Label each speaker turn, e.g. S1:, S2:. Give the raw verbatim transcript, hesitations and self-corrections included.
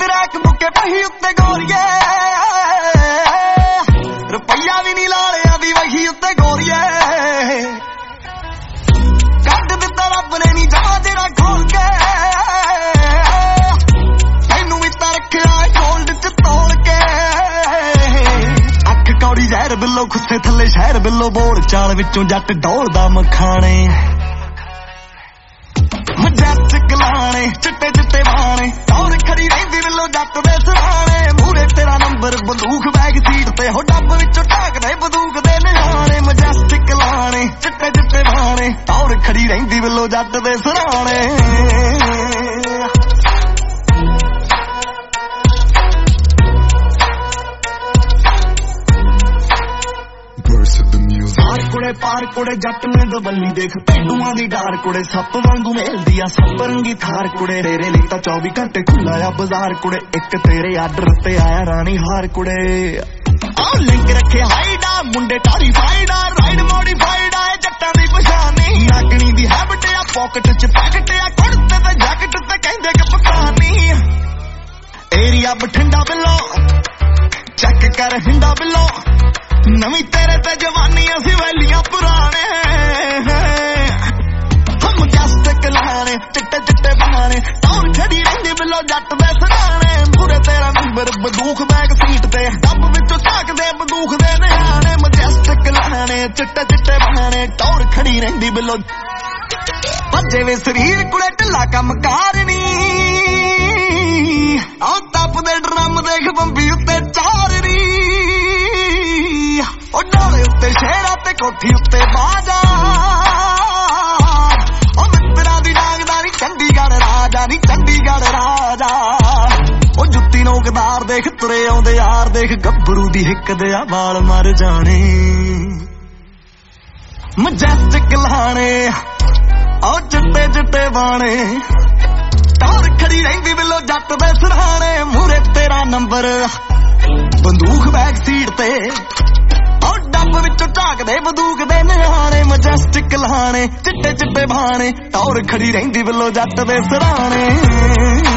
S1: rack ਮੁੱਕੇ ਪਹੀ ਉੱਤੇ ਗੋਰੀਏ ਰੁਪਈਆ ਵੀ ਨਹੀਂ ਲਾ ਲਿਆ ਦੀ ਵਹੀ ਉੱਤੇ ਗੋਰੀਏ ਕੱਢ ਦਿੱਤਾ ਰੱਬ ਨੇ ਨੀ ਜਾ ਜਿਹੜਾ ਖੋਲ ਕੇ ਤੈਨੂੰ ਵੀ ਤਾਂ ਰੱਖਿਆ ਗੋਲਡ ਚ ਤੋਲ ਕੇ ਅੱਖ ਕੌੜੀ ਜ਼ਹਿਰ ਬਿੱਲੋ ਖੁੱਸੇ ਥੱਲੇ ਸ਼ਹਿਰ ਬਿੱਲੋ ਬੋਲ ਚਾਲ ਵਿੱਚੋਂ ਜੱਟ ਡੋਲਦਾ ਮਖਾਣੇ ਮਜੈਸਟਿਕ ਲਾਣੇ ਚਿੱਟੇ ਚਿੱਟੇ ਬਾਣੇ ਟੌਰ ਖੜੀ ਰਹਿੰਦੀ ਬਿੱਲੋ ਜੱਟ ਦੇ ਸਰਾਣੇ ਮੂਰੇ ਤੇਰਾ ਨੰਬਰ ਬੰਦੂਕ ਬੈਗ ਸੀਟ ਤੇ ਹੋ ਡੱਬ ਵਿੱਚੋਂ ਢਾਕਦੇ ਬੰਦੂਕ ਦੇ ਨਿਆਣੇ ਮਜੈਸਟਿਕ ਲਾਣੇ ਚਿੱਟੇ ਚਿੱਟੇ ਬਾਣੇ ਟੌਰ ਖੜੀ ਰਹਿੰਦੀ ਬਿੱਲੋ ਜੱਟ ਦੇ ਸਰਾਣੇ ਕੁੜੇ ਪਾਰ ਕੁੜੇ ਜੱਟ ਨੇ ਦਵੱਲੀ ਦੇਖ ਪੈਂਡੂਆਂ ਦੀ ਡਾਰ ਕੁੜੇ ਸੱਪ ਵਾਂਗੂ ਮੇਲਦੀ ਆ ਸੱਪ ਰੰਗੀ ਥਾਰ ਕੁੜੇ ਤੇਰੇ ਲਈ ਤਾਂ ਚੌਵੀ ਘੰਟੇ ਖੁੱਲਾ ਆ ਬਾਜ਼ਾਰ ਕੁੜੇ ਇੱਕ ਤੇਰੇ ਆਰਡਰ ਤੇ ਆਇਆ ਰਾਣੀ ਹਾਰ ਕੁੜੇ ਆ ਲਿੰਕ ਰੱਖੇ ਹਾਈਡਾ ਮੁੰਡੇ ਟਾਰੀ ਫਾਈਡਾ ਰਾਈਡ ਮੋਡੀਫਾਈਡ ਆ ਜੱਟਾਂ ਦੀ ਪਛਾਣੀ ਨਾਗਣੀ ਦੀ ਹੈਬਿਟ ਆ ਪਾਕਟ ਚ ਪੈਕਟ ਆ ਕੁੜਤੇ ਤੇ ਜੈਕਟ ਤੇ ਕਹਿੰਦੇ ਕਿ ਪਕਾਨੀ ਏਰੀਆ ਬਠਿੰਡਾ ਬਿੱਲੋ ਚੈੱਕ ਕਰ ਹਿੰਦਾ ਬਿੱਲੋ ਨਵੀਂ ਤੇਰੇ ਤੇ ਜਵਾਨੀ ਅਸੀਂ ਵੈਲੀਆਂ ਪੁਰਾਣੇ ਹਮ ਜਸਟਿਕ ਲਾਣੇ ਚਿੱਟੇ ਚਿੱਟੇ ਬਹਾਨੇ ਟੌਰ ਖੜੀ ਰਹਿੰਦੀ ਬਿੱਲੋ ਜੱਟ ਦੇ ਸਰਾਣੇ ਮੂਰੇ ਤੇਰਾ ਨੰਬਰ ਬੰਦੂਕ ਬੈਗ ਸੀਟ ਤੇ ਡੱਬ ਵਿੱਚੋਂ ਝਾਕਦੇ ਬੰਦੂਕ ਦੇ ਨਿਆਣੇ ਮਜੈਸਟਿਕ ਲਾਣੇ ਚਿੱਟੇ ਚਿੱਟੇ ਬਹਾਨੇ ਟੌਰ ਖੜੀ ਰਹਿੰਦੀ ਬਿੱਲੋ ਭੱਜੇ ਵੇ ਸਰੀਰ ਕੁੜੇ ਢਿੱਲਾ ਕੰਮ ਕਾਰਨੀ ਆਹ ਤੱਪਦੇ ਡਰਮ ਦੇਖ ਬੰਬੀ ਉੱਤੇ ਚਾਰਨੀ ਉਹ ਡੋਲੇ ਉੱਤੇ ਸ਼ੇਰਾਂ ਤੇ ਕੋਠੀ ਉੱਤੇ ਬਾਜਾ ਉਹ ਮਿੱਤਰਾਂ ਦੀ ਡਾਂਗਦਾ ਨੀ ਚੰਡੀਗੜ੍ਹ ਰਾਜਾ ਨੀ ਚੰਡੀਗੜ੍ਹ ਰਾਜਾ ਉਹ ਜੁੱਤੀ ਨੋਕਦਾਰ ਦੇਖ ਤੁਰੇ ਆਉਂਦੇ ਯਾਰ ਦੇਖ ਗੱਭਰੂ ਦੀ ਹਿੱਕ ਦੇ ਆ ਵਾਲ ਮਰ ਜਾਣੇ ਮਜੈਸਟਿਕ ਲਾਣੇ ਉਹ ਚਿੱਟੇ ਚਿੱਟੇ ਬਾਣੇ ਟੌਰ ਖੜੀ ਰਹਿੰਦੀ ਬਿੱਲੋ ਜੱਟ ਦੇ ਸਰਾਣੇ ਮੂਰੇ ਤੇਰਾ ਨੰਬਰ ਬੰਦੂਕ ਬੈਕ ਸੀਟ ਤੇ ਉਹ ਡੱਬ ਵਿੱਚੋਂ ਝਾਕਦੇ ਬੰਦੂਕ ਦੇ ਨਿਆਣੇ ਮਜੈਸਟਿਕ ਲਾਣੇ ਚਿੱਟੇ ਚਿੱਟੇ ਬਾਣੇ ਟੌਰ ਖੜੀ ਰਹਿੰਦੀ ਬਿੱਲੋ ਜੱਟ ਦੇ ਸਰਾਣੇ